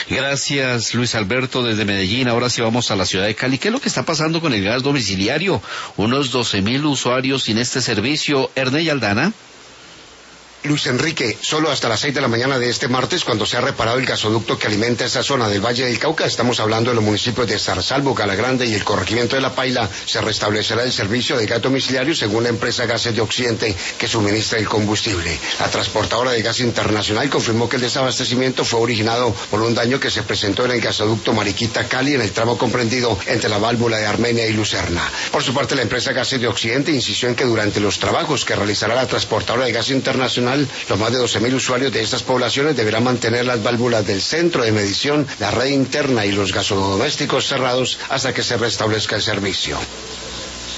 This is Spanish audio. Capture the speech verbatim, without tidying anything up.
Gracias, Luis Alberto, desde Medellín. Ahora sí vamos a la ciudad de Cali. ¿Qué es lo que está pasando con el gas domiciliario? Unos doce mil usuarios sin este servicio. Erney Aldana. Luis Enrique, solo hasta las seis de la mañana de este martes, cuando se ha reparado el gasoducto que alimenta esa zona del Valle del Cauca, estamos hablando de los municipios de Zarzal, Boca Grande y el corregimiento de La Paila, se restablecerá el servicio de gas domiciliario según la empresa Gases de Occidente que suministra el combustible. La transportadora de gas internacional confirmó que el desabastecimiento fue originado por un daño que se presentó en el gasoducto Mariquita-Cali en el tramo comprendido entre la válvula de Armenia y Lucerna. Por su parte, la empresa Gases de Occidente insistió en que durante los trabajos que realizará la transportadora de gas internacional, los más de doce mil usuarios de estas poblaciones deberán mantener las válvulas del centro de medición, la red interna y los gasodomésticos cerrados hasta que se restablezca el servicio.